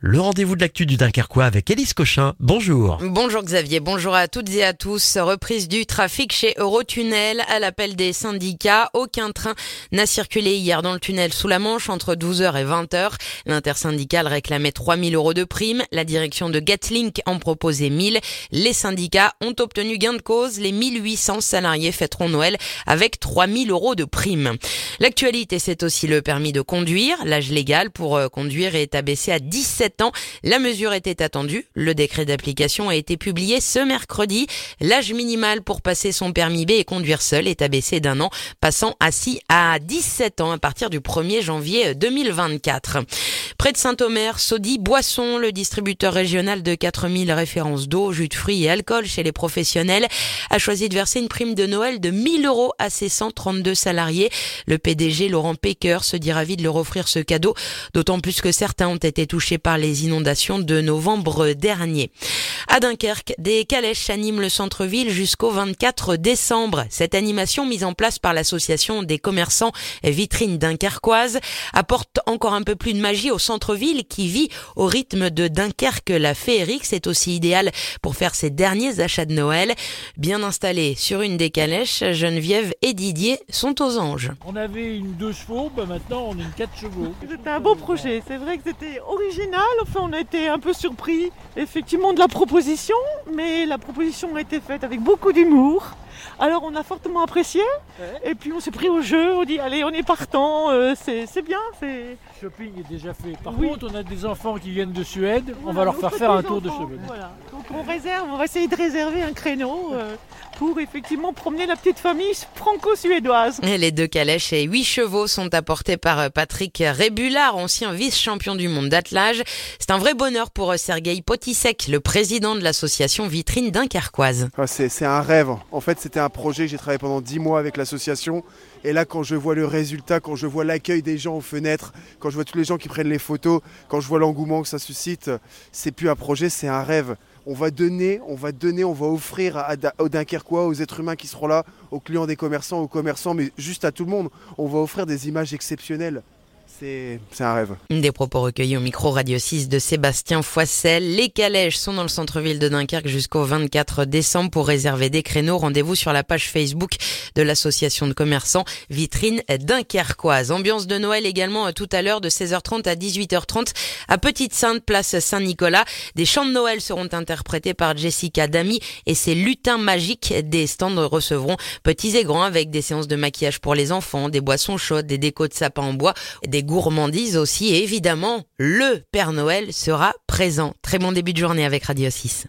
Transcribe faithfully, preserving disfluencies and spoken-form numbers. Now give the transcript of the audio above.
Le rendez-vous de l'actu du Dunkerquois avec Élise Cochin. Bonjour. Bonjour Xavier, bonjour à toutes et à tous. Reprise du trafic chez Eurotunnel à l'appel des syndicats. Aucun train n'a circulé hier dans le tunnel sous la Manche entre douze heures et vingt heures. L'intersyndicale réclamait trois mille euros de prime. La direction de Getlink en proposait mille. Les syndicats ont obtenu gain de cause. Les mille huit cents salariés fêteront Noël avec trois mille euros de prime. L'actualité, c'est aussi le permis de conduire. L'âge légal pour conduire est abaissé à dix-sept ans. La mesure était attendue. Le décret d'application a été publié ce mercredi. L'âge minimal pour passer son permis B et conduire seul est abaissé d'un an, passant ainsi à dix-sept ans à partir du premier janvier deux mille vingt-quatre. Près de Saint-Omer, Sodi Boisson, le distributeur régional de quatre mille références d'eau, jus de fruits et alcool chez les professionnels, a choisi de verser une prime de Noël de mille euros à ses cent trente-deux salariés. Le P D G Laurent Pecker se dit ravi de leur offrir ce cadeau, d'autant plus que certains ont été touchés par les inondations de novembre dernier. À Dunkerque, des calèches animent le centre-ville jusqu'au vingt-quatre décembre. Cette animation mise en place par l'association des commerçants Vitrine Dunkerquoise apporte encore un peu plus de magie au centre-ville qui vit au rythme de Dunkerque. La féerique, c'est aussi idéal pour faire ses derniers achats de Noël. Bien installés sur une des calèches, Geneviève et Didier sont aux anges. On avait une deux chevaux, bah maintenant on a une quatre chevaux. C'était un beau projet, c'est vrai que c'était original, enfin on a été un peu surpris effectivement de la proposition, mais la proposition a été faite avec beaucoup d'humour. Alors on a fortement apprécié, et puis on s'est pris au jeu, on dit allez on est partant, euh, c'est, c'est bien. C'est... Le shopping est déjà fait. Par oui. contre on a des enfants qui viennent de Suède, voilà, on va leur faire donc faire un des tour enfants, de cheveux. Voilà. Donc on réserve, on va essayer de réserver un créneau euh, pour effectivement promener la petite famille franco-suédoise. Et les deux calèches et huit chevaux sont apportés par Patrick Rébulard, ancien vice-champion du monde d'attelage. C'est un vrai bonheur pour Sergueï Potisek, le président de l'association Vitrine Dunkerquoise. Ah, c'est, c'est un rêve. En fait, c'était un projet, j'ai travaillé pendant dix mois avec l'association. Et là, quand je vois le résultat, quand je vois l'accueil des gens aux fenêtres, quand je vois tous les gens qui prennent les photos, quand je vois l'engouement que ça suscite, c'est plus un projet, c'est un rêve. On va donner, on va donner, on va offrir à, à, aux Dunkerquois, aux êtres humains qui seront là, aux clients des commerçants, aux commerçants, mais juste à tout le monde. On va offrir des images exceptionnelles. C'est, c'est un rêve. Des propos recueillis au micro Radio six de Sébastien Foissel. Les calèches sont dans le centre-ville de Dunkerque jusqu'au vingt-quatre décembre. Pour réserver des créneaux, rendez-vous sur la page Facebook de l'association de commerçants Vitrine Dunkerquoise. Ambiance de Noël également tout à l'heure de seize heures trente à dix-huit heures trente à Petite-Sainte, place Saint-Nicolas. Des chants de Noël seront interprétés par Jessica Damy et ses lutins magiques. Des stands recevront petits et grands avec des séances de maquillage pour les enfants, des boissons chaudes, des décos de sapin en bois, des gourmandises aussi, et évidemment, le Père Noël sera présent. Très bon début de journée avec Radio six.